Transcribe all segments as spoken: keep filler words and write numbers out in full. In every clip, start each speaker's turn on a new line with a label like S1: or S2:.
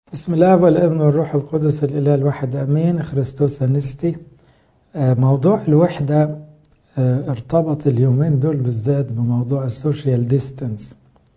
S1: بسم الله والابن والروح القدس الإله الواحد أمين. خريستوس أنستي. موضوع الوحدة ارتبط اليومين دول بالذات بموضوع السوشيال ديستانس،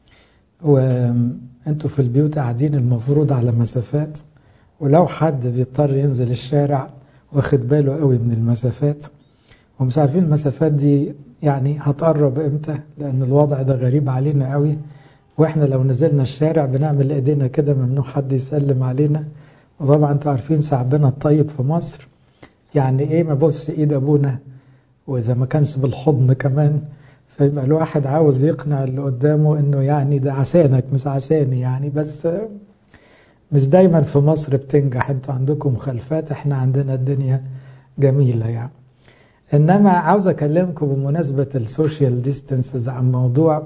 S1: وانتوا في البيوت قاعدين المفروض على مسافات، ولو حد بيضطر ينزل الشارع واخد باله قوي من المسافات ومش عارفين المسافات دي يعني هتقرب امتى، لأن الوضع ده غريب علينا قوي. واحنا لو نزلنا الشارع بنعمل ايدينا كده ممنوع حد يسلم علينا، وطبعا انتوا عارفين شعبنا الطيب في مصر يعني ايه ما بصش ايد ابونا، واذا ما كانش بالحضن كمان. فيبقى الواحد عاوز يقنع اللي قدامه انه يعني ده عشانك مش عشاني يعني، بس مش دايما في مصر بتنجح. انتوا عندكم مخالفات، احنا عندنا الدنيا جميلة يعني. انما عاوز اكلمكم بمناسبة السوشيال ديستانسز عن موضوع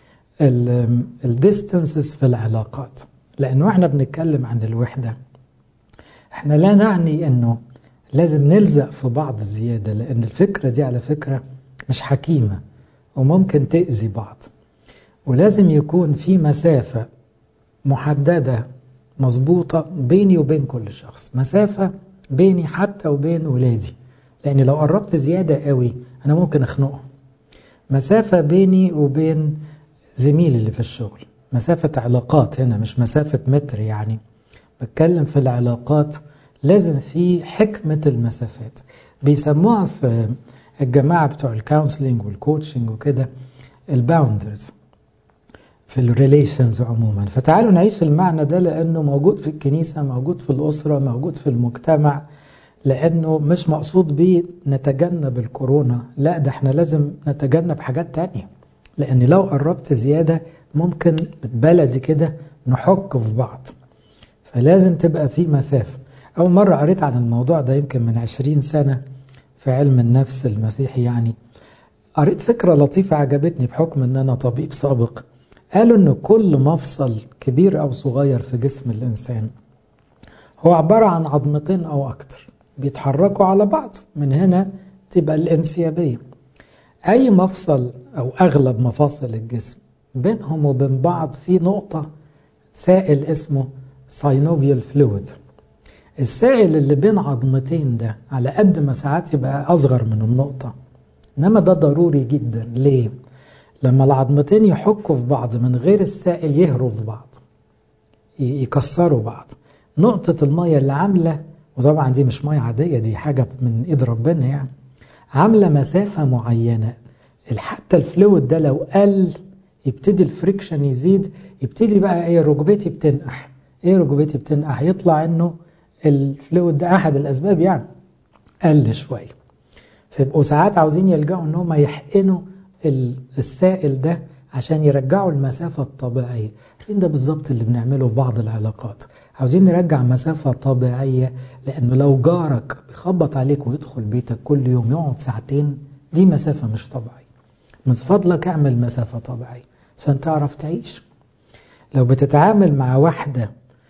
S1: الديستانسز في العلاقات، لأنه احنا بنتكلم عن الوحدة احنا لا نعني انه لازم نلزق في بعض زيادة، لأن الفكرة دي على فكرة مش حكيمة وممكن تأذي بعض، ولازم يكون في مسافة محددة مظبوطة بيني وبين كل شخص، مسافة بيني حتى وبين ولادي، لأن لو قربت زيادة قوي أنا ممكن أخنقه. مسافة بيني وبين زميلي اللي في الشغل، مسافة علاقات هنا مش مسافة متر يعني، بتكلم في العلاقات. لازم في حكمة المسافات، بيسموها في الجماعة بتوع الكونسلينج والكوتشنج وكده الباوندرز في الريليشنز عموما. فتعالوا نعيش المعنى ده، لأنه موجود في الكنيسة، موجود في الأسرة، موجود في المجتمع، لأنه مش مقصود بيه نتجنب الكورونا، لا ده احنا لازم نتجنب حاجات تانية، لأن لو قربت زيادة ممكن بلدي كده نحك في بعض، فلازم تبقى في مسافة. أول مرة قريت عن الموضوع ده يمكن من عشرين سنة في علم النفس المسيحي يعني، قريت فكرة لطيفة عجبتني بحكم أن أنا طبيب سابق. قالوا أن كل مفصل كبير أو صغير في جسم الإنسان هو عبارة عن عظمتين أو أكتر بيتحركوا على بعض، من هنا تبقى الانسيابية. أي مفصل أو أغلب مفاصل الجسم بينهم وبين بعض في نقطة سائل اسمه synovial fluid. السائل اللي بين عظمتين ده على قد ما ساعات يبقى أصغر من النقطة، إنما ده ضروري جدا. ليه؟ لما العظمتين يحكوا في بعض من غير السائل يهروا في بعض، يكسروا بعض. نقطة المية اللي عاملة، وطبعا دي مش مية عادية، دي حاجة من إيد ربنا يعني، عاملة مسافة معينة. حتى الفلويد ده لو قل يبتدي الفريكشن يزيد، يبتدي بقى ايه، ركبتي بتنقح. ايه ركبتي بتنقح؟ يطلع انه الفلويد ده احد الاسباب يعني قل شوية، فيبقوا ساعات عاوزين يلجأوا انهم يحقنوا السائل ده عشان يرجعوا المسافة الطبيعية. عارفين ده بالظبط اللي بنعمله في بعض العلاقات، عاوزين نرجع مسافة طبيعية، لأنه لو جارك بيخبط عليك ويدخل بيتك كل يوم يقعد ساعتين، دي مسافة مش طبيعية. من فضلك اعمل مسافة طبيعية عشان تعرف تعيش. لو بتتعامل مع واحدة،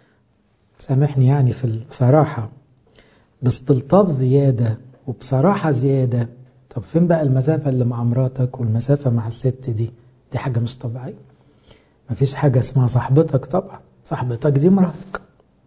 S1: سامحني يعني في الصراحة، باستلطاف زيادة وبصراحة زيادة، طب فين بقى المسافة اللي مع مراتك والمسافة مع الست دي؟ دي حاجة مش طبيعية. مفيش حاجة اسمها صاحبتك، طبعا صاحبتك دي مراتك،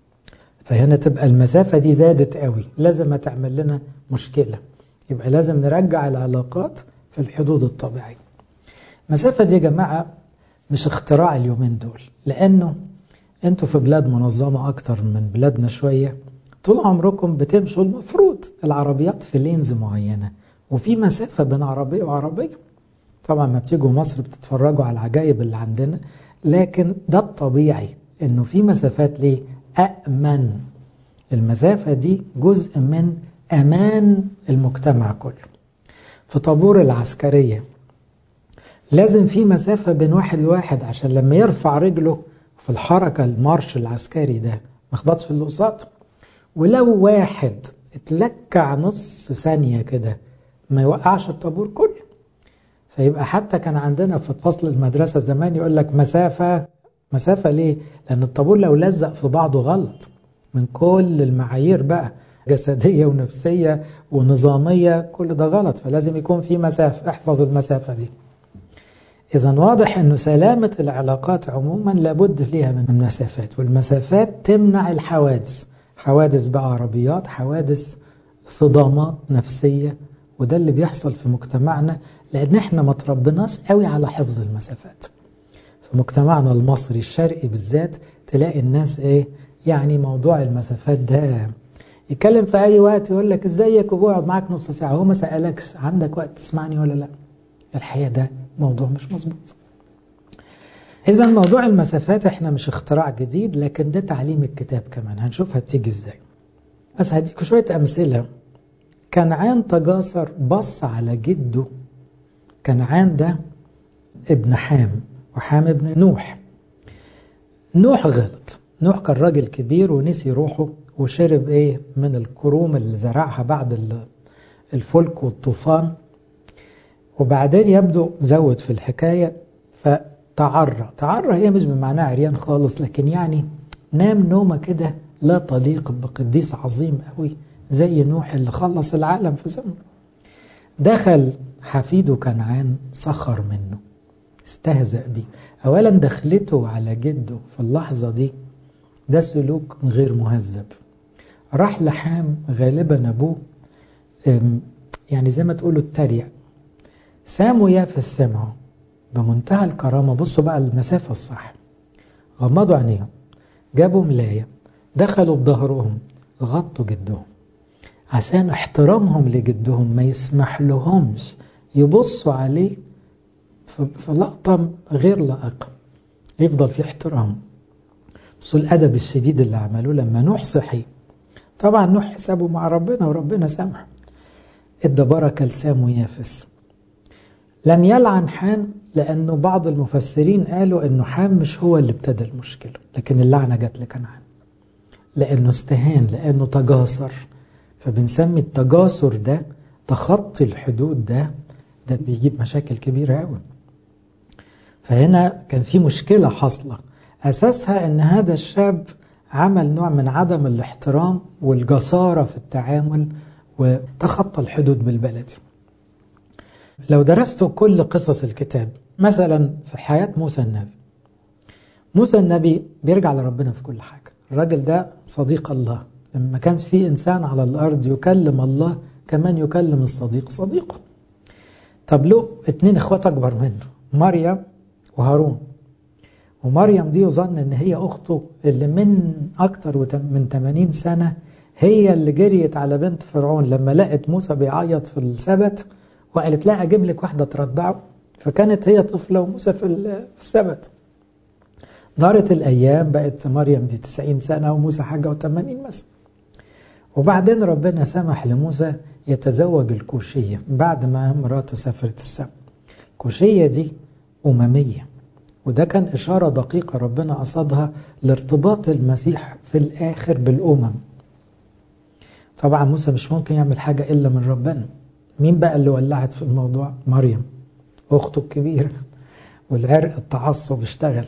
S1: فهنا تبقى المسافة دي زادت قوي، لازم تعمل لنا مشكلة. يبقى لازم نرجع العلاقات في الحدود الطبيعية. المسافة دي يا جماعة مش اختراع اليومين دول، لأنه انتوا في بلاد منظمة أكتر من بلادنا شوية، طول عمركم بتمشوا المفروض العربيات في لينز معينة، وفي مسافة بين عربية وعربية. طبعا ما بتيجوا مصر بتتفرجوا على العجائب اللي عندنا، لكن ده الطبيعي انه في مسافات. ليه؟ أأمن. المسافة دي جزء من أمان المجتمع كله. في طابور العسكرية لازم في مسافة بين واحد لواحد، عشان لما يرفع رجله في الحركة المارش العسكري ده ما خبطش في اللي قصاده. ولو واحد اتلكع نص ثانية كده ما يوقعش الطابور كله. فيبقى حتى كان عندنا في فصل المدرسة زمان يقول لك مسافة. مسافة ليه؟ لأن الطابور لو لزق في بعضه غلط من كل المعايير بقى، جسدية ونفسية ونظامية، كل ده غلط، فلازم يكون في مسافة. احفظ المسافة دي. إذا واضح أنه سلامة العلاقات عموما لابد فيها من مسافات، والمسافات تمنع الحوادث، حوادث بعربيات، حوادث صدامات نفسية. وده اللي بيحصل في مجتمعنا لأن احنا ما تربناش قوي على حفظ المسافات. في مجتمعنا المصري الشرقي بالذات تلاقي الناس ايه يعني موضوع المسافات ده يتكلم في اي وقت يقول لك ازيك وبقعد معاك نص ساعة، هو ما سألكش عندك وقت تسمعني ولا لا. الحقيقة ده موضوع مش مظبوط. إذا موضوع المسافات احنا مش اختراع جديد، لكن ده تعليم الكتاب كمان، هنشوفها بتيجي ازاي. بس هديكوا شوية أمثلة. كنعان تجاسر بص على جده. كنعان ده ابن حام، وحام ابن نوح. نوح غلط، نوح كان راجل كبير ونسي روحه وشرب ايه من الكروم اللي زرعها بعد الفلك والطوفان، وبعدين يبدو زود في الحكاية فتعرى. تعرى هي مش بمعنى عريان خالص، لكن يعني نام نومة كده لا تليق بقديس عظيم قوي زي نوح اللي خلص العالم في زمنه. دخل حفيده كنعان سخر منه، استهزأ بيه. أولا دخلته على جده في اللحظة دي ده سلوك غير مهذب. راح لحام غالبا أبوه يعني زي ما تقولوا التريق. سام ويافس سمعوا بمنتهى الكرامة. بصوا بقى المسافة الصح، غمضوا عينيهم، جابوا ملاية، دخلوا بظهرهم، غطوا جدهم عشان احترامهم لجدهم ما يسمح لهمش يبصوا عليه في لقطة غير لائقة، يفضل في احترام. بصوا الأدب الشديد اللي عملوه لما نوح صحي. طبعا نوح حسابه مع ربنا وربنا سامح، ادى بركة لسام ويافس. لم يلعن حام لأنه بعض المفسرين قالوا أنه حام مش هو اللي ابتدى المشكلة، لكن اللعنة جت لكنعان لأنه استهان، لأنه تجاسر. فبنسمي التجاسر ده، تخطي الحدود ده، ده بيجيب مشاكل كبيرة قوي. فهنا كان في مشكلة حاصلة أساسها أن هذا الشاب عمل نوع من عدم الاحترام والجسارة في التعامل وتخطى الحدود بالبلدي. لو درستوا كل قصص الكتاب، مثلا في حياة موسى النبي، موسى النبي بيرجع لربنا في كل حاجة. الراجل ده صديق الله، لما كانش فيه إنسان على الأرض يكلم الله كمان يكلم الصديق صديقه. طب له اتنين اخوات أكبر منه، مريم وهارون. ومريم دي يظن ان هي أخته اللي من أكتر من ثمانين سنة هي اللي جريت على بنت فرعون لما لقت موسى بيعيط في السبت وقالت لا أجيب لك واحدة ترضعه، فكانت هي طفلة وموسى في السبت. دارت الأيام بقت مريم دي تسعين سنة وموسى حاجة وثمانين مثلا. وبعدين ربنا سمح لموسى يتزوج الكوشية بعد ما مراته سافرت السبت. الكوشية دي أممية، وده كان إشارة دقيقة ربنا قصدها لارتباط المسيح في الآخر بالأمم. طبعا موسى مش ممكن يعمل حاجة إلا من ربنا. مين بقى اللي ولعت في الموضوع؟ مريم أخته الكبيرة، والعرق التعصب اشتغل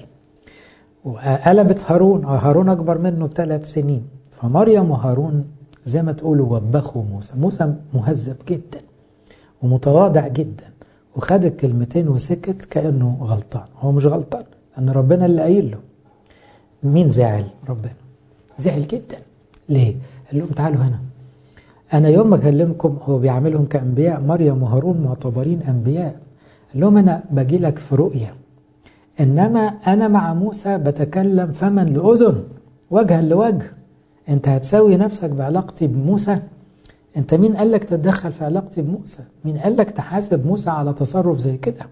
S1: وقلبت هارون. هارون أكبر منه بثلاث سنين. فمريم وهارون زي ما تقولوا وبخوا موسى. موسى مهذب جدا ومتواضع جدا، وخد الكلمتين وسكت كأنه غلطان. هو مش غلطان لأن ربنا اللي قايل له. مين زعل؟ ربنا زعل جدا. ليه؟ قال لهم تعالوا هنا، أنا يوم ما أكلمكم، هو بيعملهم كأنبياء، مريم وهارون معتبرين أنبياء. قال لهم أنا باجي لك في رؤية، إنما أنا مع موسى بتكلم فما لأذن وجها لوجه. أنت هتسوي نفسك بعلاقتي بموسى؟ أنت مين قال لك تتدخل في علاقتي بموسى؟ مين قال لك تحاسب موسى على تصرف زي كده؟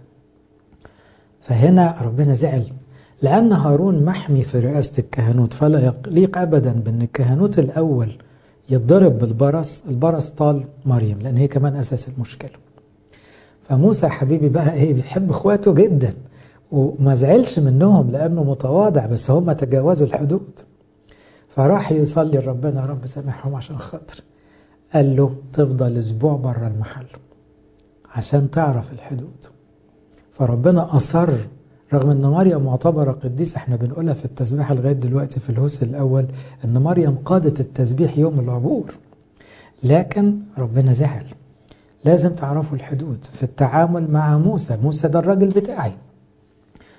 S1: فهنا ربنا زعل، لأن هارون محمي في رئاسة الكهنوت، فلا يليق أبدا بأن الكهنوت الأول يتضرب بالبرص. البرص طال مريم لأن هي كمان أساس المشكلة. فموسى حبيبي بقى إيه، بيحب إخواته جدا وما زعلش منهم لأنه متواضع، بس هم تجاوزوا الحدود. فراح يصلي ربنا رب سامحهم عشان خاطر. قال له تفضل أسبوع برا المحل عشان تعرف الحدود. فربنا أصر، رغم أن مريم معتبرة قديسة، احنا بنقولها في التسبيح لغاية دلوقتي في الهوس الأول أن مريم قادت التسبيح يوم العبور، لكن ربنا زعل. لازم تعرفوا الحدود في التعامل مع موسى. موسى ده الراجل بتاعي،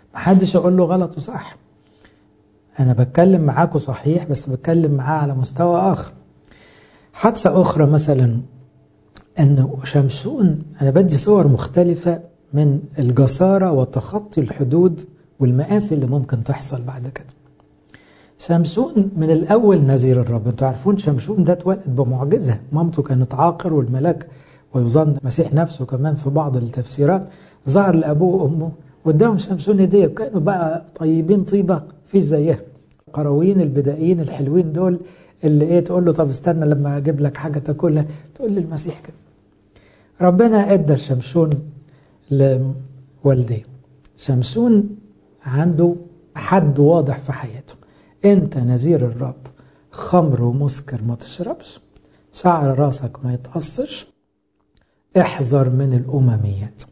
S1: محدش يقول له غلط وصح. أنا بتكلم معاكم صحيح بس بتكلم معاه على مستوى آخر. حادثة أخرى مثلا أنه شمشون، أنا بدي صور مختلفة من الجسارة وتخطي الحدود والمآسي اللي ممكن تحصل بعد كده. شمشون من الأول نذير الرب. انتوا عارفون شمشون ده اتولد بمعجزة، مامته كانت عاقر والملاك ويظن مسيح نفسه كمان في بعض التفسيرات ظهر لأبوه وأمه واداهم شمشون هدية، وكانوا بقى طيبين طيبة في زيها، قرويين البدائيين الحلوين دول اللي ايه تقول له طب استنى لما اجيب لك حاجة تاكلها، تقول لي المسيح كده. ربنا ادى شمشون لوالديه. شمشون عنده حد واضح في حياته، انت نذير الرب، خمر ومسكر ما تشربش، شعر راسك ما يتقصش، احذر من الأمميات.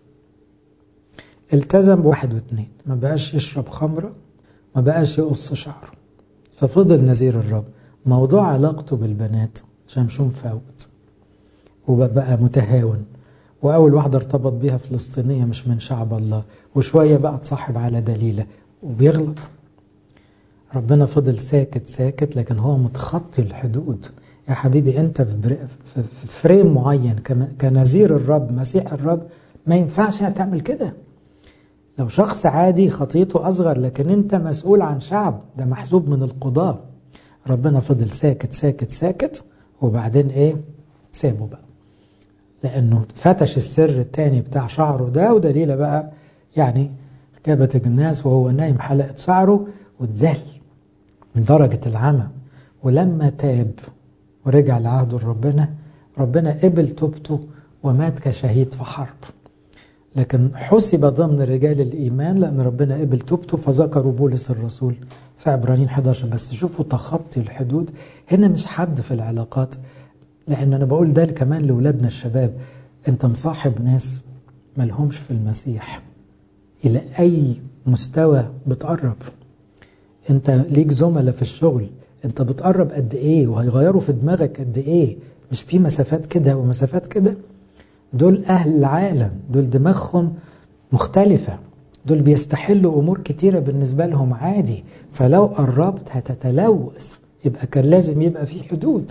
S1: التزم بواحد واثنين، ما بقاش يشرب خمرة، ما بقاش يقص شعره، ففضل نذير الرب. موضوع علاقته بالبنات شمشون فاوت وبقى متهاون، وأول واحدة ارتبط بيها فلسطينية مش من شعب الله، وشوية بقى تصاحب على دليلة وبيغلط. ربنا فضل ساكت ساكت، لكن هو متخطي الحدود. يا حبيبي انت في فريم معين كنذير الرب مسيح الرب، ما ينفعش تعمل كده. لو شخص عادي خطيته أصغر، لكن انت مسؤول عن شعب، ده محسوب من القضاء. ربنا فضل ساكت ساكت ساكت، وبعدين ايه سابه بقى، لأنه فتش السر التاني بتاع شعره ده، ودليلة بقى يعني جابت الناس وهو نايم حلقة شعره واتزل من درجة العمى. ولما تاب ورجع لعهد ربنا، ربنا قبل توبته ومات كشهيد في حرب، لكن حسب ضمن رجال الإيمان لأن ربنا قبل توبته، فذكروا بولس الرسول في عبرانيين إحدى عشر. بس شوفوا تخطي الحدود هنا مش حد في العلاقات، لأن أنا بقول ده كمان لأولادنا الشباب، أنت مصاحب ناس ملهمش في المسيح، إلى أي مستوى بتقرب؟ أنت ليك زملاء في الشغل، أنت بتقرب قد إيه وهيغيروا في دماغك قد إيه؟ مش في مسافات كده ومسافات كده؟ دول أهل العالم، دول دماغهم مختلفة، دول بيستحلوا أمور كتيرة بالنسبة لهم عادي، فلو قربت هتتلوث. يبقى كان لازم يبقى في حدود.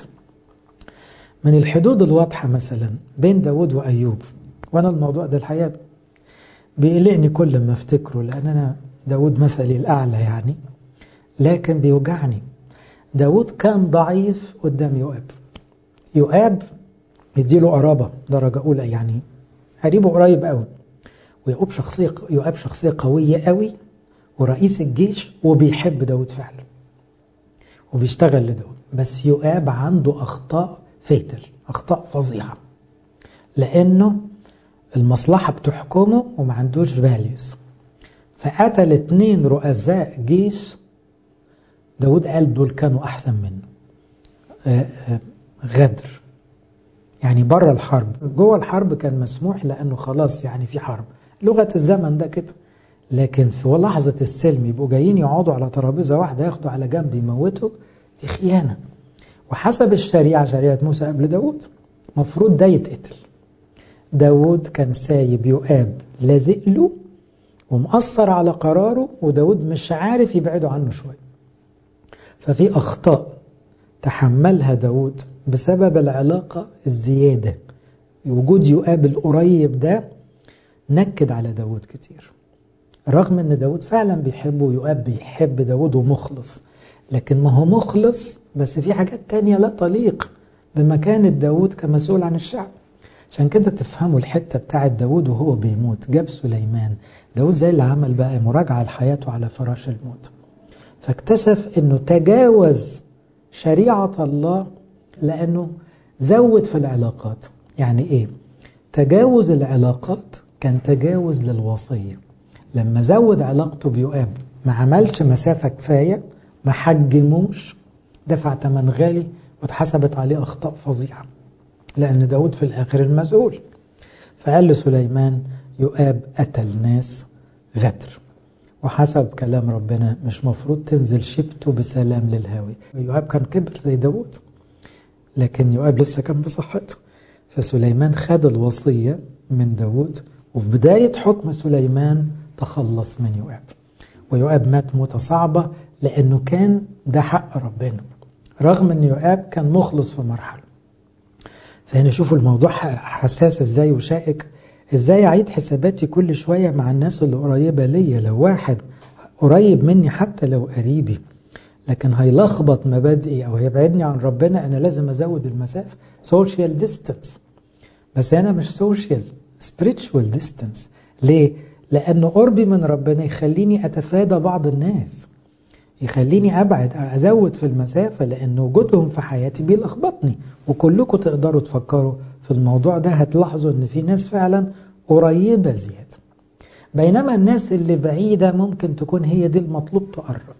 S1: من الحدود الواضحة مثلا بين داود وأيوب، وأنا الموضوع ده الحقيقة بيقلقني كل ما افتكره، لأن أنا داود مثلي الأعلى يعني، لكن بيوجعني. داود كان ضعيف قدام يؤاب. يؤاب يديله قرابة درجة أولى، يعني قريبه قريب قوي، ويؤاب شخصية يؤاب شخصية قوية قوي ورئيس الجيش وبيحب داود فعلا وبيشتغل لداود. بس يؤاب عنده أخطاء فيتل، أخطاء فظيعة، لأنه المصلحة بتحكمه وما عندوش فاليوز. فقتل اتنين رؤساء جيش داود قال دول كانوا أحسن منه. آآ آآ غدر، يعني بره الحرب، جوه الحرب كان مسموح لأنه خلاص يعني في حرب، لغة الزمن ده كده، لكن في لحظة السلم يبقوا جايين يقعدوا على ترابيزة واحدة ياخدوا على جنب يموتوا، دي خيانة. وحسب الشريعة، شريعة موسى قبل داود، مفروض ده يتقتل. داود كان سايب يؤاب لازق له ومؤثر على قراره، وداود مش عارف يبعده عنه شوية. ففي أخطاء تحملها داود بسبب العلاقة الزيادة. وجود يؤاب القريب ده نكد على داود كتير، رغم ان داود فعلا بيحبه ويؤاب بيحب داود ومخلص، لكن ما هو مخلص بس في حاجات تانية لا تليق بمكانة داود كمسؤول عن الشعب. عشان كده تفهموا الحتة بتاعت داود وهو بيموت جاب سليمان. داود زي اللي عمل بقى مراجعة لحياته على فراش الموت، فاكتشف انه تجاوز شريعة الله لأنه زود في العلاقات. يعني إيه؟ تجاوز العلاقات كان تجاوز للوصية. لما زود علاقته بيؤاب ما عملش مسافة كفاية، ما حجموش، دفع ثمن غالي واتحسبت عليه أخطاء فظيعة، لأن داود في الآخر المسؤول. فقال لسليمان يؤاب قتل ناس غدر، وحسب كلام ربنا مش مفروض تنزل شبته بسلام للهاوي. يؤاب كان كبر زي داود، لكن يؤاب لسه كان بصحته. فسليمان خد الوصية من داود، وفي بداية حكم سليمان تخلص من يؤاب. ويؤاب مات موتة صعبة لأنه كان ده حق ربنا، رغم أن يؤاب كان مخلص في مرحلة. فهنا شوفوا الموضوع حساس ازاي وشائك، ازاي اعيد حساباتي كل شوية مع الناس اللي قريبة ليا. لو واحد قريب مني حتى لو قريبي لكن هيلخبط مبادئي او هيبعدني عن ربنا، انا لازم ازود المسافة. social distance، بس انا مش social، spiritual distance. ليه؟ لانه قربي من ربنا يخليني اتفادى بعض الناس، يخليني أبعد أزود في المسافة، لأن وجودهم في حياتي بيلخبطني. وكلكم تقدروا تفكروا في الموضوع ده، هتلاحظوا أن في ناس فعلا قريبة زيادة، بينما الناس اللي بعيدة ممكن تكون هي دي المطلوب تقرب.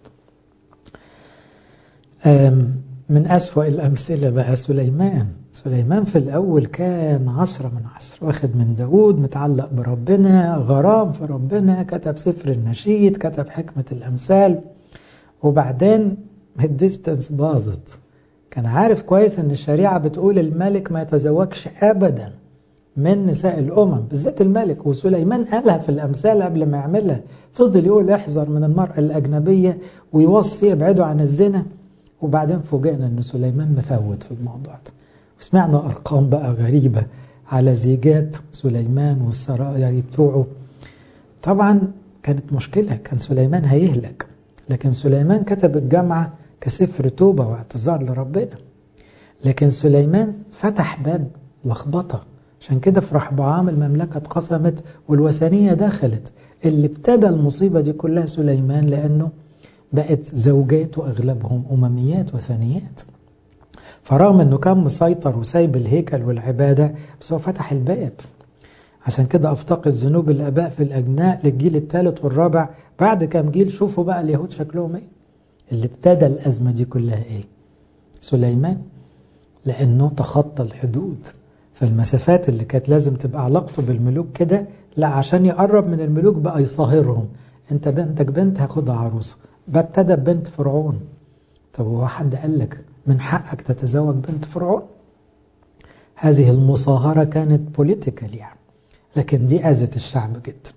S1: من أسوأ الأمثلة بقى سليمان. سليمان في الأول كان عشرة من عشرة، واخد من داود، متعلق بربنا، غرام في ربنا، كتب سفر النشيد، كتب حكمة الأمثال. وبعدين الديستنس باظت. كان عارف كويس ان الشريعة بتقول الملك ما يتزوجش ابدا من نساء الامم، بالذات الملك. وسليمان قالها في الامثال قبل ما يعملها، فضل يقول احذر من المرأة الاجنبية ويوصي ابعدوا عن الزنا. وبعدين فوجئنا ان سليمان مفوت في الموضوع ده، وسمعنا ارقام بقى غريبة على زيجات سليمان والسرايا بتوعه. طبعا كانت مشكلة، كان سليمان هيهلك. لكن سليمان كتب الجامعة كسفر توبة واعتذار لربنا. لكن سليمان فتح باب لخبطة، عشان كده في رحبعام المملكة اتقسمت والوثنية دخلت. اللي ابتدى المصيبة دي كلها سليمان، لأنه بقت زوجاته أغلبهم أمميات وثنيات. فرغم أنه كان مسيطر وسايب الهيكل والعبادة، بس هو فتح الباب. عشان كده أفتقد ذنوب الآباء في الأجناء للجيل الثالث والرابع. بعد كام جيل شوفوا بقى اليهود شكلهم ايه. اللي ابتدى الأزمة دي كلها ايه؟ سليمان، لأنه تخطى الحدود. فالمسافات اللي كانت لازم تبقى علاقته بالملوك كده، لا، عشان يقرب من الملوك بقى يصاهرهم. انت بنتك بنت هاخدها عروسة، ابتدى بنت فرعون. طب هو حد قال لك من حقك تتزوج بنت فرعون؟ هذه المصاهرة كانت بوليتيكال يعني، لكن دي أذت الشعب جدا.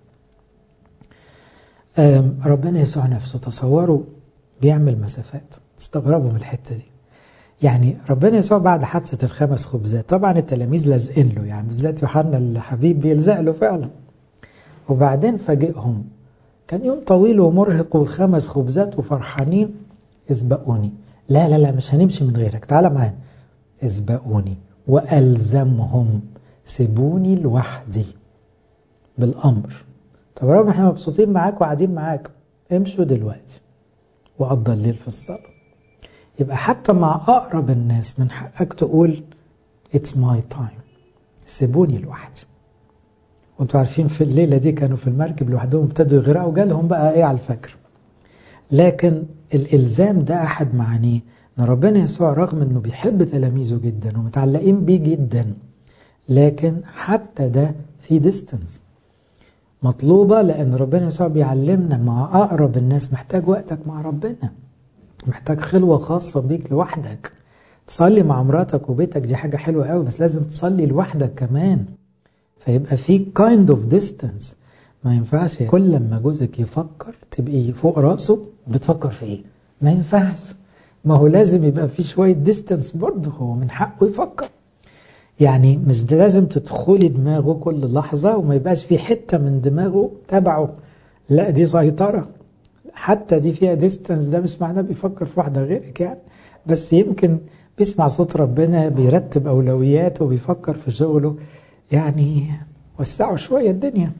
S1: ربنا يسوع نفسه تصوروا بيعمل مسافات، تستغربوا من الحتة دي. يعني ربنا يسوع بعد حادثة الخمس خبزات، طبعا التلاميذ لازقين له، يعني بالذات يوحنا الحبيب بيلزق له فعلا. وبعدين فاجئهم، كان يوم طويل ومرهق والخمس خبزات وفرحانين. اسبقوني. لا لا لا مش هنمشي من غيرك، تعال معانا. اسبقوني. وألزمهم، سيبوني لوحدي بالأمر. طب رب احنا مبسوطين معاك وقاعدين معاك، امشوا دلوقتي. وقضى الليل في الصلاة. يبقى حتى مع أقرب الناس من حقك تقول it's my time، سيبوني لوحدي. وانتوا عارفين في الليلة دي كانوا في المركب لوحدهم، ابتدوا يغرقوا، جالهم بقى ايه على الفجر. لكن الإلزام ده أحد معانيه ان ربنا يسوع رغم انه بيحب تلاميذه جدا ومتعلقين بيه جدا، لكن حتى ده في ديستنس مطلوبة. لأن ربنا يسوع بيعلمنا مع أقرب الناس محتاج وقتك مع ربنا، محتاج خلوة خاصة بيك لوحدك. تصلي مع مراتك وبيتك دي حاجة حلوة قوي، بس لازم تصلي لوحدك كمان. فيبقى في kind of distance. ما ينفعش كل لما جوزك يفكر تبقي فوق رأسه بتفكر في ايه، ما ينفعش. ما هو لازم يبقى في شوية distance برضه، هو من حقه يفكر. يعني مش لازم تدخلي دماغه كل لحظة وما يبقاش في حتة من دماغه تبعه، لا دي سيطرة. حتى دي فيها ديستنس، ده مش معناه بيفكر في واحدة غيرك يعني، بس يمكن بيسمع صوت ربنا، بيرتب أولوياته وبيفكر في شغله. يعني وسعوا شوية الدنيا.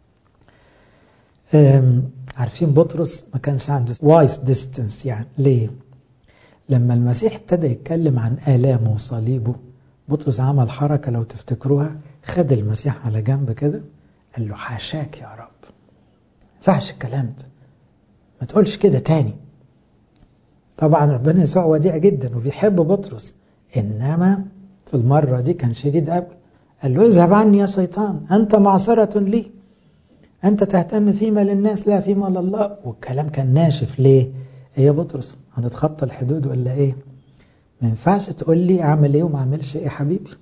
S1: عارفين بطرس ما كانش عنده وايس ديستنس. يعني ليه؟ لما المسيح ابتدى يتكلم عن آلامه وصليبه، بطرس عمل حركة لو تفتكروها، خد المسيح على جنب كده قال له حاشاك يا رب، فعش الكلام ده، ما تقولش كده تاني. طبعا ربنا يسوع وديع جدا وبيحب بطرس، إنما في المرة دي كان شديد قوي. قال له اذهب عني يا شيطان، أنت معصرة لي، أنت تهتم فيما للناس لا فيما لله. والكلام كان ناشف. ليه؟ إيه يا بطرس، هنتخطى الحدود ولا إيه؟ ما ينفعش تقول لي أعمل إيه وما أعملش إيه حبيبي.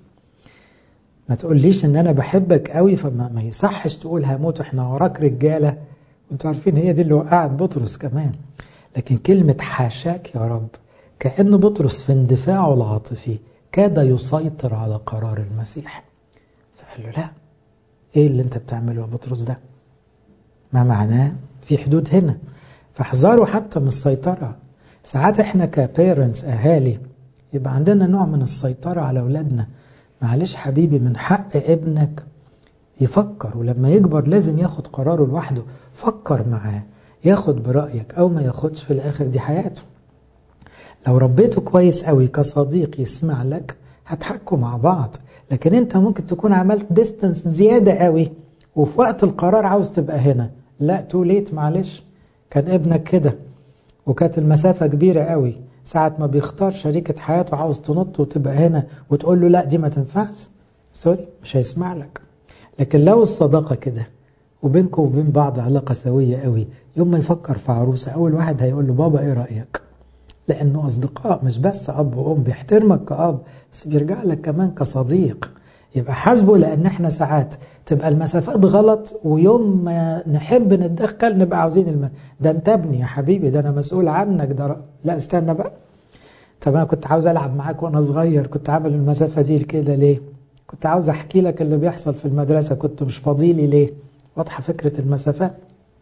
S1: ما تقوليش إن أنا بحبك قوي، فما ما يصحش تقول هموت وإحنا وراك رجالة وانتوا عارفين هي دي اللي وقعت بطرس كمان. لكن كلمة حاشاك يا رب، كأن بطرس في اندفاعه العاطفي كاد يسيطر على قرار المسيح. فقال له لا، ايه اللي انت بتعمله يا بطرس ده؟ ما معناه في حدود هنا. فاحذروا حتى من السيطرة. ساعات احنا كبيرنتس اهالي يبقى عندنا نوع من السيطرة على اولادنا. معلش حبيبي، من حق ابنك يفكر، ولما يكبر لازم ياخد قراره لوحده. فكر معاه، ياخد برأيك او ما ياخدش، في الاخر دي حياته. لو ربيته كويس قوي كصديق يسمع لك هتحكوا مع بعض. لكن انت ممكن تكون عملت ديستنس زيادة قوي، وفي وقت القرار عاوز تبقى هنا. لا، تو ليت، معلش. كان ابنك كده وكانت المسافة كبيرة قوي، ساعة ما بيختار شريكة حياته عاوز تنط وتبقى هنا وتقول له لا دي ما تنفعش، سوري، مش هيسمع لك. لكن لو الصداقة كده وبينكم وبين بعض علاقة سوية قوي، يوم ما يفكر في عروسة أول واحد هيقول له بابا إيه رأيك؟ لأنه أصدقاء، مش بس أب وأم. بيحترمك كأب بس بيرجع لك كمان كصديق. يبقى حاسبه، لأن احنا ساعات تبقى المسافات غلط، ويوم ما نحب نتدخل نبقى عاوزين الم... ده انت ابني يا حبيبي، ده أنا مسؤول عنك، ده ر... لا استنى بقى. طب أنا كنت عاوز ألعب معاك وأنا صغير، كنت عامل المسافة دي كده ليه؟ كنت عاوز أحكي لك اللي بيحصل في المدرسة، كنت مش فاضيلي ليه؟ واضحة فكرة المسافات.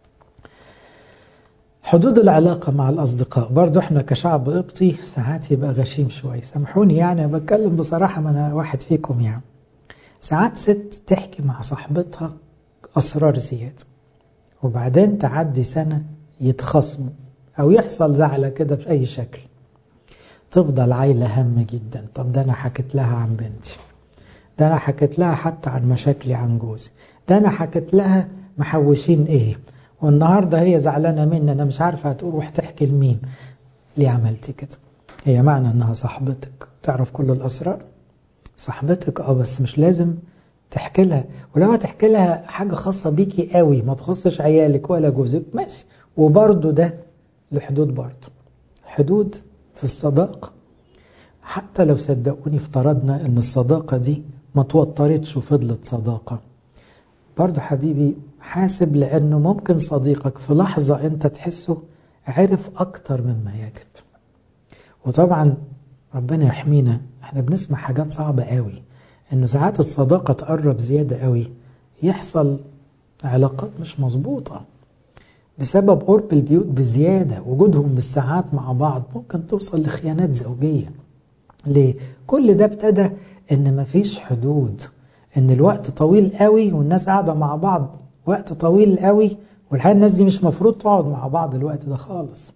S1: حدود العلاقة مع الأصدقاء برضو احنا كشعب قبطي ساعات يبقى غشيم شوي. سامحوني يعني بتكلم بصراحة، ما أنا واحد فيكم يعني. ساعات ست تحكي مع صاحبتها أسرار زيادة، وبعدين تعدي سنة يتخصموا أو يحصل زعلة كده بأي شكل، تفضل عايلة هم جدا. طب ده أنا حكيت لها عن بنتي، ده أنا حكيت لها حتى عن مشاكلي عن جوزي، ده أنا حكيت لها محوشين إيه، والنهاردة هي زعلانة مني، أنا مش عارفة هتروح تحكي لمين. ليه عملتي كده؟ هي معنى أنها صاحبتك تعرف كل الأسرار؟ صاحبتك اه، بس مش لازم تحكي لها. ولو هتحكي لها حاجة خاصة بيكي قوي ما تخصش عيالك ولا جوزك ماشي، وبرضو ده لحدود. برضو حدود في الصداقة. حتى لو صدقوني افترضنا ان الصداقة دي ما توترتش وفضلت صداقة، برضو حبيبي حاسب، لأنه ممكن صديقك في لحظة أنت تحسه عرف أكتر مما يجب. وطبعا ربنا يحمينا، احنا بنسمع حاجات صعبة قوي، انه ساعات الصداقة تقرب زيادة قوي يحصل علاقات مش مظبوطة بسبب قرب البيوت بزيادة، وجودهم بالساعات مع بعض ممكن توصل لخيانات زوجية. ليه؟ كل ده ابتدى ان مفيش حدود، ان الوقت طويل قوي والناس قاعدة مع بعض وقت طويل قوي، والحقيقة الناس دي مش مفروض تقعد مع بعض الوقت ده خالص.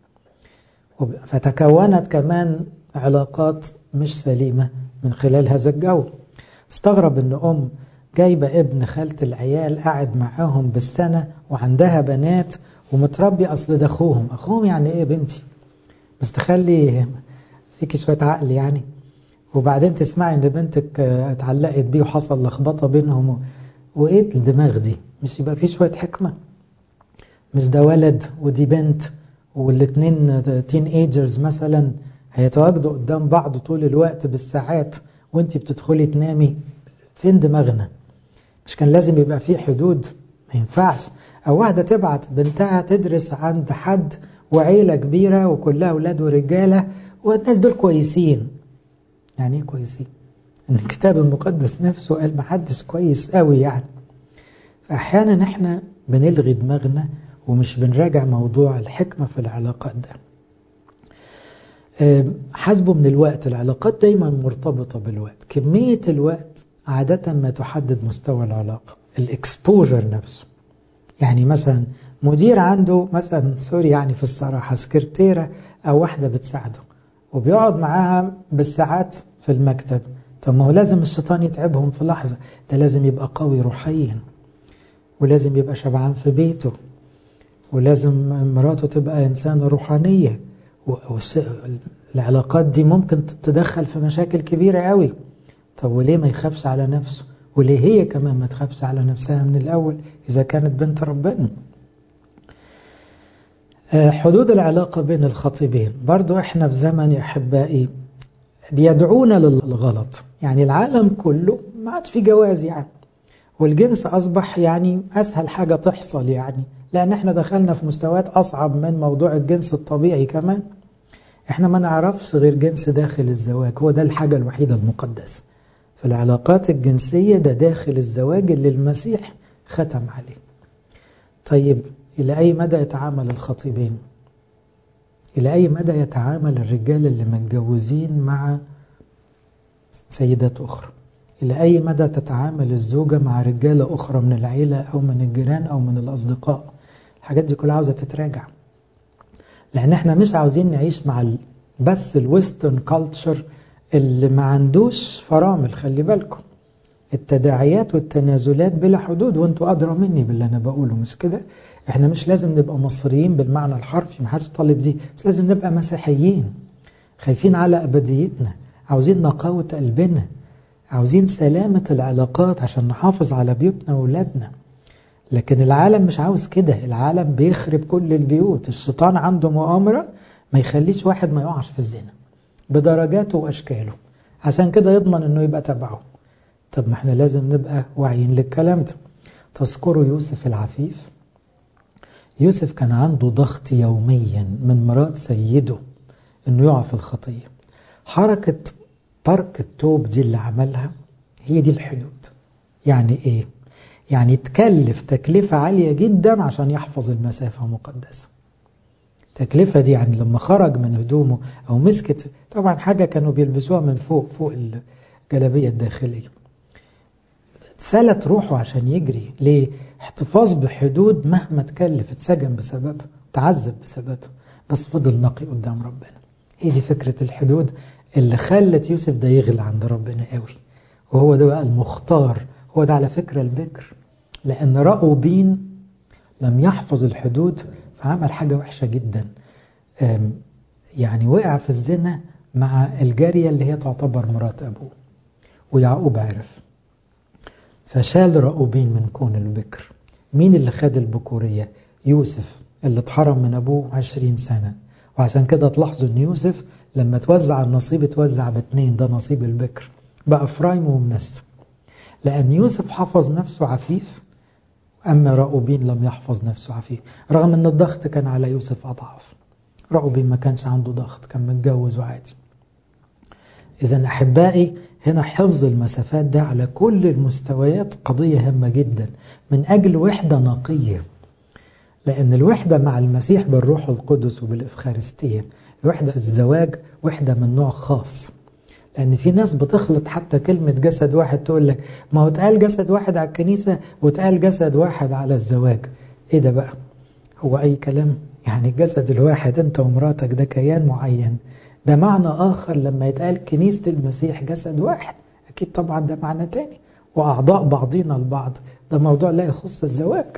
S1: فتكونت كمان علاقات مش سليمة من خلال هذا الجو. استغرب ان ام جايبة ابن خالة العيال قاعد معاهم بالسنة وعندها بنات ومتربي، اصل ده اخوهم. اخوهم يعني ايه بنتي؟ بس تخلي فيكي شوية عقل يعني. وبعدين تسمعي ان بنتك اتعلقت بيه وحصل لخبطة بينهم، وايه الدماغ دي؟ مش يبقى في شوية حكمة؟ مش ده ولد ودي بنت، والاتنين تين ايجرز مثلا هيتواجدوا قدام بعض طول الوقت بالساعات وانتي بتدخلي تنامي؟ فين دماغنا؟ مش كان لازم يبقى فيه حدود؟ ما ينفعش. او واحدة تبعت بنتها تدرس عند حد وعيلة كبيرة وكلها اولاد ورجالة والناس دول كويسين. يعني ايه كويسين؟ ان الكتاب المقدس نفسه قال محدش كويس قوي يعني. فاحيانا احنا بنلغي دماغنا ومش بنراجع موضوع الحكمة في العلاقات ده. حسبه من الوقت. العلاقات دايما مرتبطة بالوقت. كمية الوقت عادة ما تحدد مستوى العلاقة. الاكسبوجر نفسه، يعني مثلا مدير عنده مثلا سوري يعني في الصراحة سكرتيرة أو واحدة بتساعده وبيقعد معاها بالساعات في المكتب، طب ما هو لازم الشيطان يتعبهم في لحظة. ده لازم يبقى قوي روحيا، ولازم يبقى شبعان في بيته، ولازم مراته تبقى إنسانة روحانية. والعلاقات دي ممكن تتدخل في مشاكل كبيرة قوي. طب وليه ما يخافش على نفسه؟ وليه هي كمان ما تخافش على نفسها من الأول إذا كانت بنت ربنا؟ حدود العلاقة بين الخطيبين برضو احنا في زمن يا أحبائي بيدعونا للغلط. يعني العالم كله ما عاد في جواز يعني، والجنس أصبح يعني أسهل حاجة تحصل يعني لأن احنا دخلنا في مستويات أصعب من موضوع الجنس الطبيعي كمان. احنا ما نعرفش غير جنس داخل الزواج، هو ده الحاجة الوحيدة المقدسة في العلاقات الجنسية، ده داخل الزواج اللي المسيح ختم عليه. طيب إلى أي مدى يتعامل الخطيبين؟ إلى أي مدى يتعامل الرجال اللي متجوزين مع سيدات أخرى؟ إلى أي مدى تتعامل الزوجة مع رجالة أخرى من العيلة أو من الجيران أو من الأصدقاء؟ الحاجات دي كلها عاوزة تتراجع، لأن احنا مش عاوزين نعيش مع ال... بس الويسترن كالتشر اللي ما عندوش فرامل. خلي بالكم التداعيات والتنازلات بلا حدود، وانتوا أدرى مني باللي أنا بقوله، مش كده؟ احنا مش لازم نبقى مصريين بالمعنى الحرفي، محدش طالب دي، بس لازم نبقى مسيحيين خايفين على أبديتنا، عاوزين نقاوة قلبنا، عاوزين سلامة العلاقات عشان نحافظ على بيوتنا وولادنا. لكن العالم مش عاوز كده، العالم بيخرب كل البيوت. الشيطان عنده مؤامرة ما يخليش واحد ما يقعش في الزنا بدرجاته وأشكاله، عشان كده يضمن انه يبقى تبعه. طب ما احنا لازم نبقى واعيين للكلام ده. تذكروا يوسف العفيف؟ يوسف كان عنده ضغط يوميا من مرات سيده انه يقع في الخطية. حركة ترك التوب دي اللي عملها هي دي الحدود. يعني ايه؟ يعني تكلف تكلفة عالية جدا عشان يحفظ المسافة مقدسة. تكلفة دي يعني لما خرج من هدومه أو مسكت، طبعا حاجة كانوا بيلبسوها من فوق فوق الجلابية الداخلية، سلت روحه عشان يجري. ليه؟ احتفاظ بحدود مهما تكلف، اتسجن بسببها، تعذب بسببها، بس فضل نقي قدام ربنا. هي دي فكرة الحدود اللي خلت يوسف ده يغلى عند ربنا قوي، وهو ده بقى المختار. هو ده على فكرة البكر، لأن رأوبين لم يحفظ الحدود فعمل حاجة وحشة جدا. يعني وقع في الزنا مع الجارية اللي هي تعتبر مرات أبوه، ويعقوب عرف فشال رأوبين من كون البكر. مين اللي خد البكورية؟ يوسف اللي اتحرم من أبوه عشرين سنة. وعشان كده تلاحظوا أن يوسف لما توزع النصيب توزع باتنين، ده نصيب البكر بقى إفرايم ومنسى، لأن يوسف حفظ نفسه عفيف، أما رأوبين لم يحفظ نفسه عفيف، رغم أن الضغط كان على يوسف أضعف. رأوبين ما كانش عنده ضغط، كان متجوز وعادي. إذن أحبائي، هنا حفظ المسافات ده على كل المستويات قضية هامة جدا من أجل وحدة نقية، لأن الوحدة مع المسيح بالروح القدس وبالإفخارستية، الوحدة في الزواج وحدة من نوع خاص. لأن في ناس بتخلط حتى كلمة جسد واحد، تقول لك ما هو اتقال جسد واحد على الكنيسة واتقال جسد واحد على الزواج. إيه ده بقى؟ هو أي كلام؟ يعني الجسد الواحد أنت ومراتك ده كيان معين، ده معنى آخر لما يتقال كنيسة المسيح جسد واحد، أكيد طبعا ده معنى تاني، وأعضاء بعضنا البعض، ده موضوع لا يخص الزواج.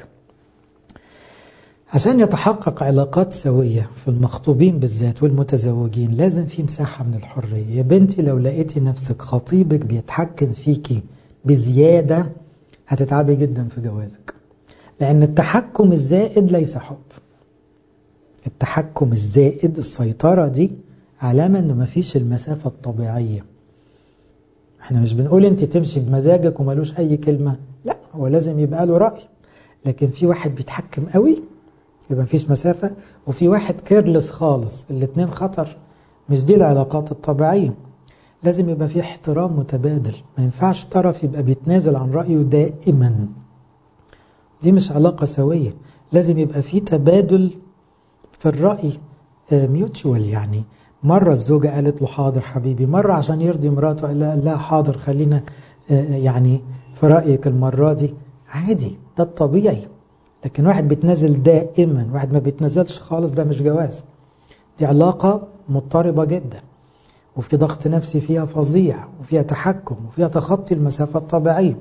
S1: عشان يتحقق علاقات سوية في المخطوبين بالذات والمتزوجين لازم في مساحة من الحرية. يا بنتي لو لقيتي نفسك خطيبك بيتحكم فيكي بزيادة هتتعبي جدا في جوازك، لأن التحكم الزائد ليس حب. التحكم الزائد، السيطرة دي علامة أنه مفيش المسافة الطبيعية. احنا مش بنقول انت تمشي بمزاجك ومالوش أي كلمة، لا، هو لازم يبقى له رأي. لكن في واحد بيتحكم قوي يبقى مفيش مسافة، وفي واحد كيرلس خالص، الاتنين خطر. مش دي العلاقات الطبيعية. لازم يبقى في احترام متبادل، ما ينفعش طرف يبقى بيتنازل عن رأيه دائما، دي مش علاقة سوية. لازم يبقى في تبادل في الرأي، ميوتشوال. يعني مرة الزوجة قالت له حاضر حبيبي، مرة عشان يرضي مراته قال لا حاضر خلينا يعني في رأيك المرة دي، عادي، ده الطبيعي. لكن واحد بيتنازل دائما، واحد ما بيتنازلش خالص، ده مش جواز، دي علاقة مضطربة جدا، وفي ضغط نفسي فيها فظيع، وفيها تحكم، وفيها تخطي المسافة الطبيعية.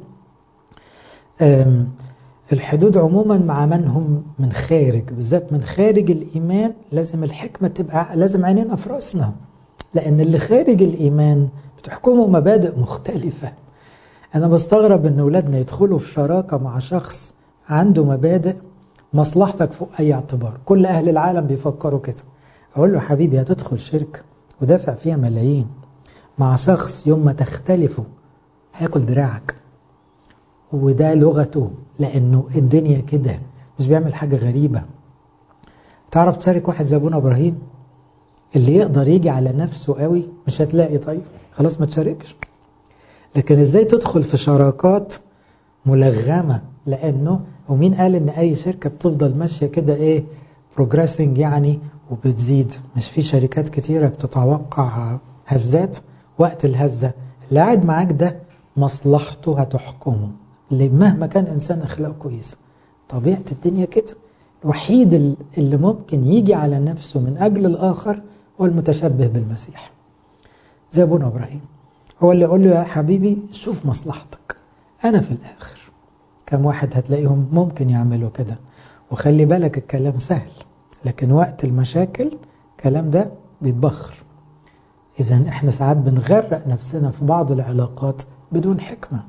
S1: الحدود عموما مع من هم من خارج، بالذات من خارج الإيمان، لازم الحكمة تبقى، لازم عينينا في رأسنا، لأن اللي خارج الإيمان بتحكمه مبادئ مختلفة. أنا بستغرب أن أولادنا يدخلوا في شراكة مع شخص عنده مبادئ مصلحتك فوق أي اعتبار. كل أهل العالم بيفكروا كده. أقول له حبيبي هتدخل شركة ودافع فيها ملايين مع شخص يوم ما تختلفوا هياكل دراعك، وده لغته، لأنه الدنيا كده مش بيعمل حاجة غريبة. تعرف تشارك واحد زي أبونا إبراهيم اللي يقدر يجي على نفسه قوي مش هتلاقي. طيب خلاص ما تشاركش. لكن ازاي تدخل في شراكات ملغمة؟ لأنه ومين قال إن أي شركة بتفضل ماشية كده إيه بروجريسنج يعني وبتزيد؟ مش في شركات كتيرة بتتوقع هزات؟ وقت الهزة اللي قاعد معاك ده مصلحته هتحكمه، مهما كان إنسان أخلاقه كويس. طبيعة الدنيا كده. الوحيد اللي ممكن يجي على نفسه من أجل الآخر هو المتشبه بالمسيح زي أبونا إبراهيم. هو اللي يقول له يا حبيبي شوف مصلحتك أنا في الآخر. كم واحد هتلاقيهم ممكن يعملوا كده. وخلي بالك الكلام سهل، لكن وقت المشاكل الكلام ده بيتبخر. إذن إحنا ساعات بنغرق نفسنا في بعض العلاقات بدون حكمة.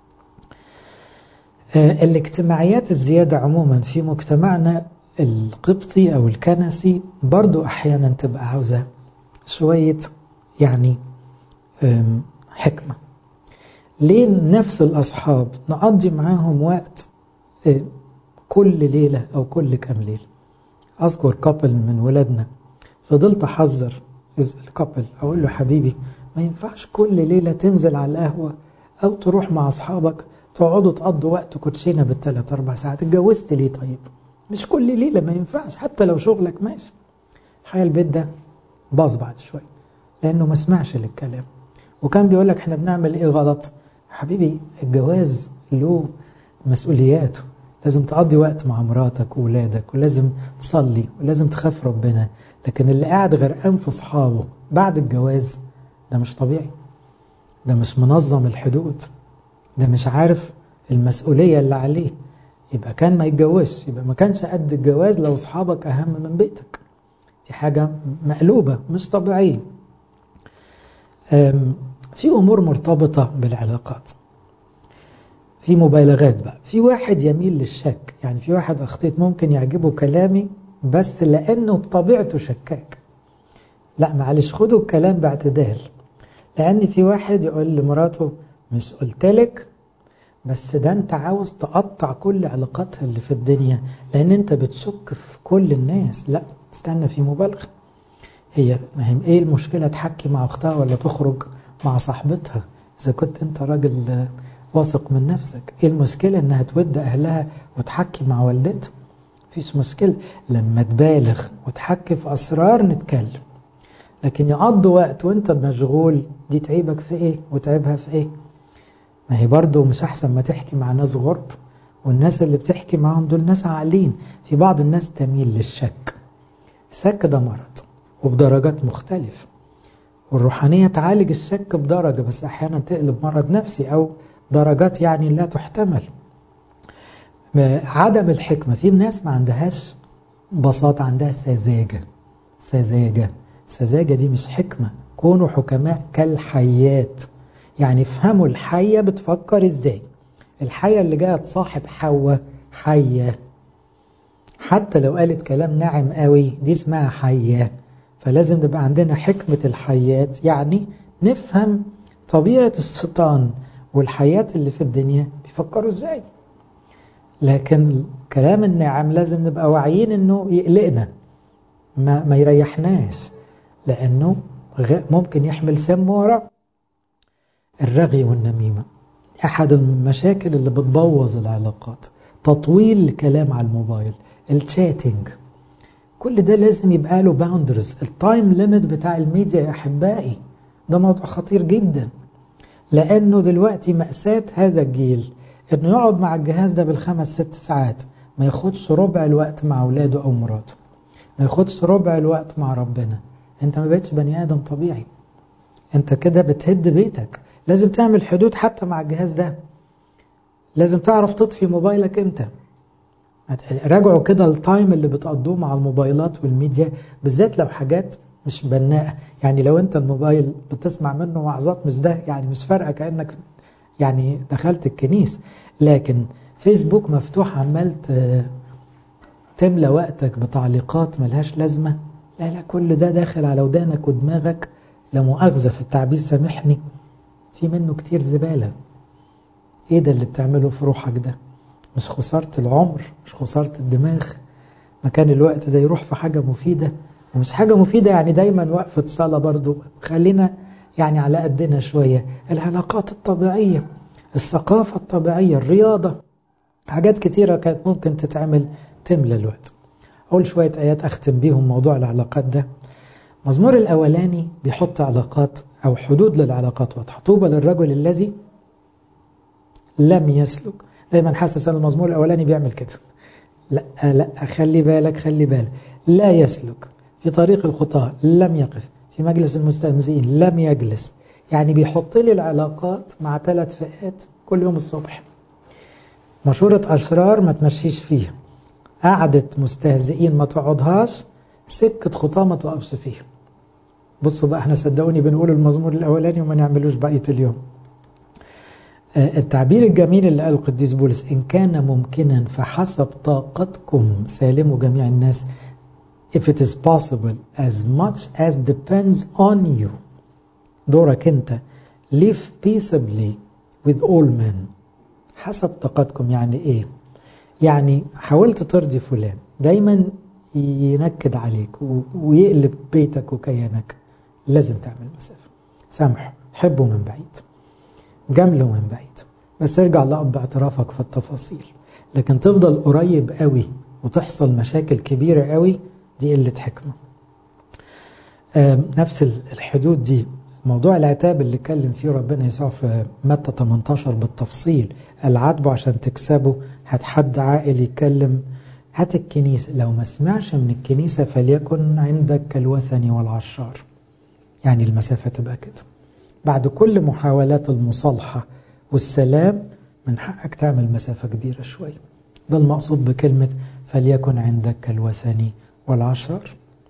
S1: آه الاجتماعيات الزيادة عموما في مجتمعنا القبطي أو الكنسي برضو أحيانا تبقى عاوزة شوية يعني حكمة. ليه نفس الأصحاب نقضي معاهم وقت كل ليلة أو كل كام ليلة؟ أذكر كابل من ولادنا فضلت أحذر الكابل أقول له حبيبي ما ينفعش كل ليلة تنزل على القهوة أو تروح مع أصحابك تقعدوا تقضوا وقت كوتشينة بالثلاث أربع ساعات. اتجوزت ليه طيب؟ مش كل ليلة، ما ينفعش. حتى لو شغلك ماشي. حياة البيت ده باظ بعد شوي لأنه ما سمعش للكلام. وكان بيقول لك احنا بنعمل ايه غلط؟ حبيبي الجواز له مسؤولياته، لازم تقضي وقت مع مراتك وولادك ولازم تصلي ولازم تخاف ربنا. لكن اللي قاعد غرقان في اصحابه بعد الجواز ده مش طبيعي، ده مش منظم الحدود، ده مش عارف المسؤولية اللي عليه. يبقى كان ما يتجوزش، يبقى ما كانش قد الجواز لو اصحابك اهم من بيتك. دي حاجة مقلوبة مش طبيعية. في أمور مرتبطة بالعلاقات، في مبالغات بقى. في واحد يميل للشك، يعني في واحد أخطيت ممكن يعجبه كلامي بس لأنه بطبيعته شكاك. لا معلش خدوا الكلام باعتدال. لأن في واحد يقول لمراته مش قلتلك، بس ده أنت عاوز تقطع كل علاقاتها اللي في الدنيا لأن أنت بتشك في كل الناس. لا استنى، في مبالغة. هي ما هي ايه المشكلة تحكي مع اختها ولا تخرج مع صاحبتها اذا كنت انت راجل واثق من نفسك؟ ايه المشكلة انها تود اهلها وتحكي مع والدتها؟ مفيش مشكلة. لما تبالغ وتحكي في اسرار نتكلم، لكن يقضوا وقت وانت مشغول دي تعيبك في ايه وتعيبها في ايه؟ ما هي برضو مش احسن ما تحكي مع ناس غرب، والناس اللي بتحكي معهم دول ناس عاقلين. في بعض الناس تميل للشك. الشك ده مرض وبدرجات مختلفة، والروحانية تعالج الشك بدرجة، بس أحيانا تقلب مرض نفسي أو درجات يعني لا تحتمل. عدم الحكمة، في ناس ما عندهاش بساطة، عندها سذاجة. سذاجة سذاجة دي مش حكمة. كونوا حكماء كالحيات، يعني افهموا الحية بتفكر ازاي. الحية اللي جاية تصاحب حواء حية، حتى لو قالت كلام ناعم قوي دي اسمها حية. فلازم نبقى عندنا حكمة الحيات، يعني نفهم طبيعة الشيطان والحيات اللي في الدنيا بيفكروا ازاي. لكن كلام الناعم لازم نبقى واعيين انه يقلقنا، ما, ما يريحناش، لانه ممكن يحمل سم ورا. الرغي والنميمة احد المشاكل اللي بتبوظ العلاقات. تطويل الكلام على الموبايل، الشاتنج، كل ده لازم يبقى له باوندرز. التايم ليميت بتاع الميديا يا احبائي ده موضوع خطير جدا، لانه دلوقتي مأساة هذا الجيل انه يقعد مع الجهاز ده بالخمس ست ساعات، ما ياخدش ربع الوقت مع اولاده او مراته، ما ياخدش ربع الوقت مع ربنا. انت ما بقتش بني ادم طبيعي، انت كده بتهد بيتك. لازم تعمل حدود حتى مع الجهاز ده. لازم تعرف تطفي موبايلك امتى. راجعوا كده التايم اللي بتقضوه مع الموبايلات والميديا، بالذات لو حاجات مش بناءة. يعني لو انت الموبايل بتسمع منه وعظات، مش ده يعني مش فارقة كأنك يعني دخلت الكنيس. لكن فيسبوك مفتوح عمال تملى وقتك بتعليقات ملهاش لازمة، لا لا كل ده داخل على ودانك ودماغك. لا مؤاخذة في التعبير سامحني، في منه كتير زبالة. ايه ده اللي بتعمله في روحك ده؟ مش خسارة العمر، مش خسارة الدماغ. مكان الوقت ده يروح في حاجة مفيدة، ومش حاجة مفيدة يعني دايما وقفة صلاة برضو، خلينا يعني على قدنا شوية. العلاقات الطبيعية، الثقافة الطبيعية، الرياضة، حاجات كتيرة كانت ممكن تتعمل تملى الوقت. أقول شوية آيات أختم بيهم موضوع العلاقات ده. مزمور الأولاني بيحط علاقات أو حدود للعلاقات واضحة. طوبى للرجل الذي لم يسلك. دايما حاسس أن المزمور الأولاني بيعمل كده، لا لا خلي بالك خلي بالك، لا يسلك في طريق الخطاة، لم يقف في مجلس المستهزئين، لم يجلس. يعني بيحط لي العلاقات مع ثلاث فئات كل يوم الصبح. مشورة أشرار ما تمشيش فيها، قعدة مستهزئين ما تقعدهاش، سكة خطاة ما توقفش فيها. بصوا بقى، احنا صدقوني بنقول المزمور الأولاني وما نعملوش بقية اليوم. التعبير الجميل اللي قاله القديس بولس: إن كان ممكنا فحسب طاقتكم سالموا جميع الناس. If it is possible, as much as depends on you. دورك انت. Live peaceably with all men. حسب طاقتكم يعني ايه؟ يعني حاولت ترضي فلان، دايما ينكد عليك ويقلب بيتك وكيانك، لازم تعمل مسافة. سامحه، حبه من بعيد، جمله من بعيد، بس ارجع لأب باعترافك في التفاصيل. لكن تفضل قريب قوي وتحصل مشاكل كبيرة قوي، دي قلة حكمة. نفس الحدود دي موضوع العتاب اللي اتكلم فيه ربنا يسوع في متى ثمانية عشر بالتفصيل. العتبه عشان تكسبه، هات حد عاقل يتكلم، هات الكنيسة. لو ما سمعش من الكنيسة فليكن عندك كالوثني والعشار. يعني المسافة تبقى كده. بعد كل محاولات المصالحة والسلام من حقك تعمل مسافة كبيرة شوية. ده المقصود بكلمة فليكن عندك كالوثني والعشار.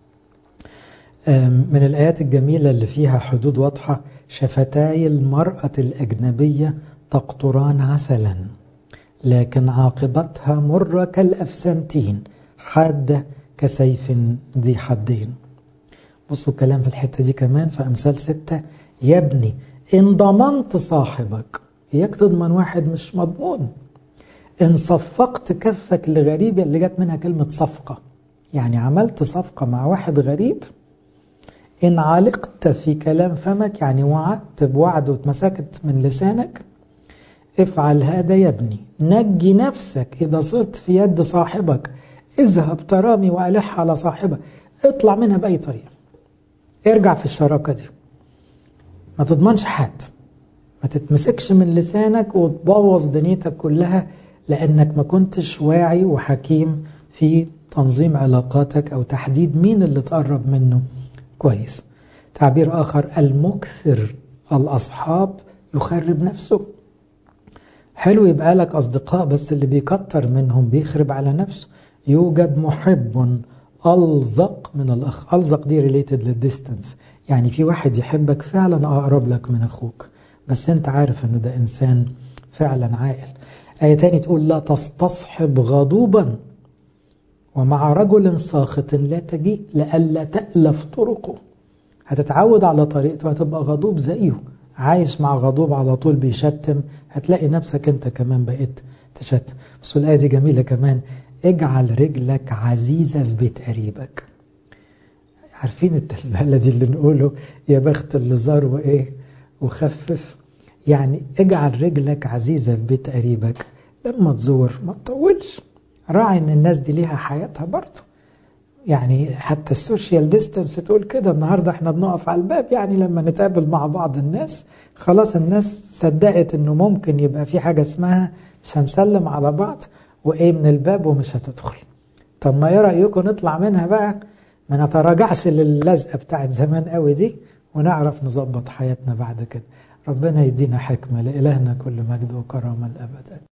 S1: من الآيات الجميلة اللي فيها حدود واضحة: شفتاي المرأة الأجنبية تقطران عسلا، لكن عاقبتها مرة كالأفسنتين، حادة كسيف ذي حدين. بصوا الكلام في الحتة دي كمان في أمثال ستة: يا ابني إن ضمنت صاحبك، إياك تضمن واحد مش مضمون. إن صفقت كفك لغريب، اللي جت منها كلمة صفقة، يعني عملت صفقة مع واحد غريب. إن علقت في كلام فمك، يعني وعدت بوعد واتمسكت من لسانك، افعل هذا يا ابني. نجي نفسك إذا صرت في يد صاحبك، اذهب ترامي وألح على صاحبك. اطلع منها بأي طريقة، ارجع في الشراكة دي. ما تضمنش حد، ما تتمسكش من لسانك وتبوظ دنيتك كلها، لأنك ما كنتش واعي وحكيم في تنظيم علاقاتك أو تحديد مين اللي تقرب منه كويس. تعبير آخر: المكثر الأصحاب يخرب نفسه. حلو يبقى لك أصدقاء، بس اللي بيكتر منهم بيخرب على نفسه. يوجد محب ألزق من الأخ. ألزق دي ريليتد للديستنس، يعني في واحد يحبك فعلا أقرب لك من أخوك، بس أنت عارف أنه ده إنسان فعلا عاقل. آية تاني تقول: لا تستصحب غضوبا، ومع رجل ساخط لا تجيء، لألا تألف طرقه. هتتعود على طريقته، هتبقى غضوب زيه. عايش مع غضوب على طول بيشتم، هتلاقي نفسك انت كمان بقيت تشتم. بس الآية دي جميلة كمان: اجعل رجلك عزيزة في بيت قريبك. عارفين البلدي اللي نقوله يا بخت اللي زار وايه وخفف؟ يعني اجعل رجلك عزيزة في بيت قريبك. لما تزور ما تطولش، راعي ان الناس دي ليها حياتها برضه. يعني حتى السوشيال ديستانس تقول كده. النهاردة احنا بنقف على الباب، يعني لما نتقابل مع بعض الناس خلاص الناس صدقت انه ممكن يبقى في حاجة اسمها مش هنسلم على بعض وايه من الباب ومش هتدخل. طب ما ايه رأيكم نطلع منها بقى، ما نتراجعش للزقة بتاعت زمان قوي دي، ونعرف نظبط حياتنا بعد كده. ربنا يدينا حكمة. لإلهنا كل مجد وكرامة الأبد.